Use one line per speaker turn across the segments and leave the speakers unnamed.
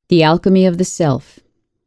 The Alchemy of the Self.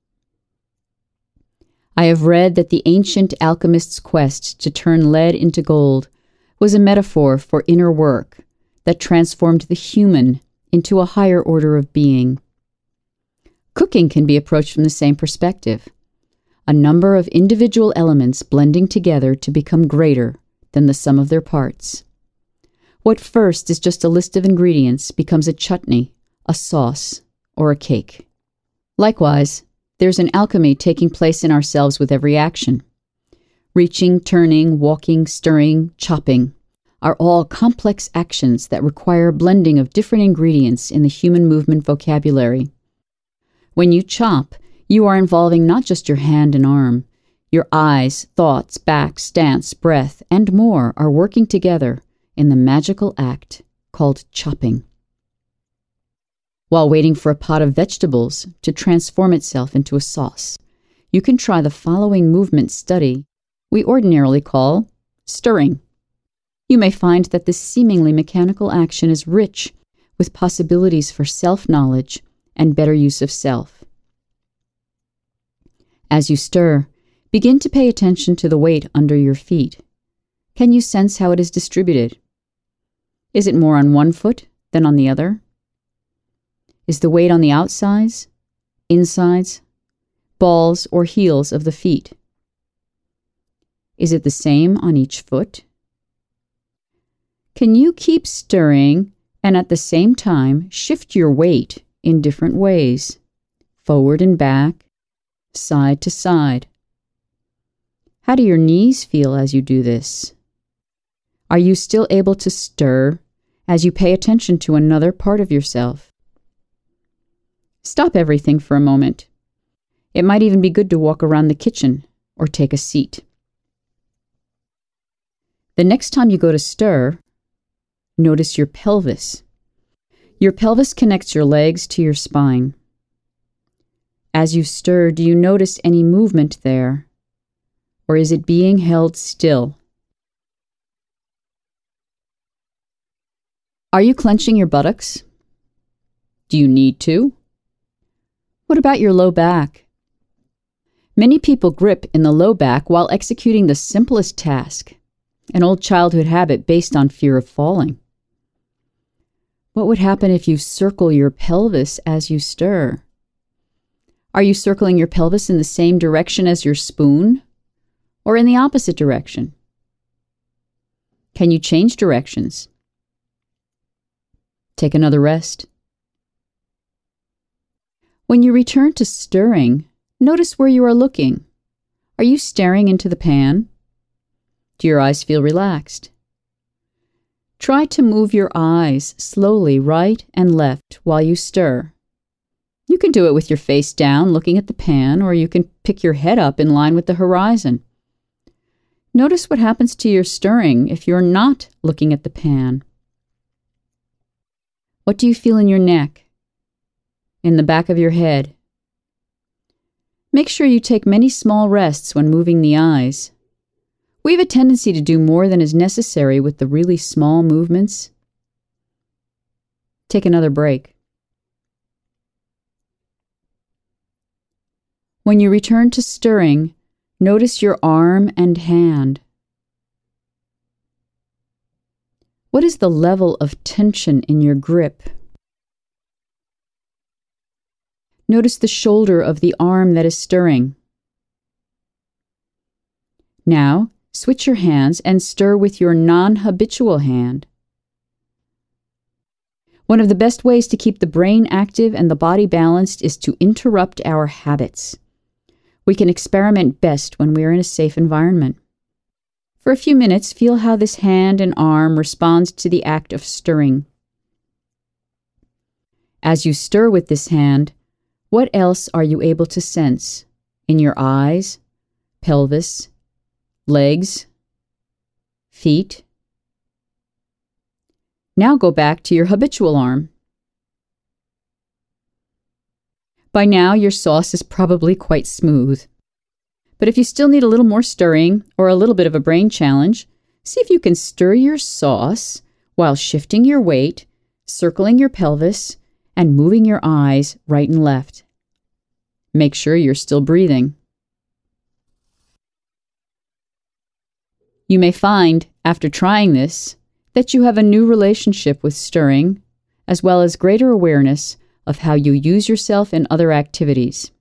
I have read that the ancient alchemist's quest to turn lead into gold was a metaphor for inner work that transformed the human into a higher order of being. Cooking can be approached from the same perspective, a number of individual elements blending together to become greater than the sum of their parts. What first is just a list of ingredients becomes a chutney, a sauce, or a cake. Likewise, there's an alchemy taking place in ourselves with every action. Reaching, turning, walking, stirring, chopping are all complex actions that require blending of different ingredients in the human movement vocabulary. When you chop, you are involving not just your hand and arm. Your eyes, thoughts, back, stance, breath, and more are working together in the magical act called chopping. While waiting for a pot of vegetables to transform itself into a sauce, you can try the following movement study we ordinarily call stirring. You may find that this seemingly mechanical action is rich with possibilities for self-knowledge and better use of self. As you stir, begin to pay attention to the weight under your feet. Can you sense how it is distributed? Is it more on one foot than on the other? Is the weight on the outsides, insides, balls, or heels of the feet? Is it the same on each foot? Can you keep stirring and at the same time shift your weight in different ways, forward and back, side to side? How do your knees feel as you do this? Are you still able to stir as you pay attention to another part of yourself? Stop everything for a moment. It might even be good to walk around the kitchen or take a seat. The next time you go to stir, notice your pelvis. Your pelvis connects your legs to your spine. As you stir, do you notice any movement there? Or is it being held still? Are you clenching your buttocks? Do you need to? What about your low back? Many people grip in the low back while executing the simplest task, an old childhood habit based on fear of falling. What would happen if you circle your pelvis as you stir? Are you circling your pelvis in the same direction as your spoon, or in the opposite direction? Can you change directions? Take another rest. When you return to stirring, notice where you are looking. Are you staring into the pan? Do your eyes feel relaxed? Try to move your eyes slowly right and left while you stir. You can do it with your face down, looking at the pan, or you can pick your head up in line with the horizon. Notice what happens to your stirring if you're not looking at the pan. What do you feel in your neck? In the back of your head? Make sure you take many small rests when moving the eyes. We have a tendency to do more than is necessary with the really small movements. Take another break. When you return to stirring, notice your arm and hand. What is the level of tension in your grip? Notice the shoulder of the arm that is stirring. Now, switch your hands and stir with your non-habitual hand. One of the best ways to keep the brain active and the body balanced is to interrupt our habits. We can experiment best when we are in a safe environment. For a few minutes, feel how this hand and arm responds to the act of stirring. As you stir with this hand, what else are you able to sense in your eyes, pelvis, legs, feet? Now go back to your habitual arm. By now, your sauce is probably quite smooth. But if you still need a little more stirring or a little bit of a brain challenge, see if you can stir your sauce while shifting your weight, circling your pelvis, and moving your eyes right and left. Make sure you're still breathing. You may find, after trying this, that you have a new relationship with stirring, as well as greater awareness of how you use yourself in other activities.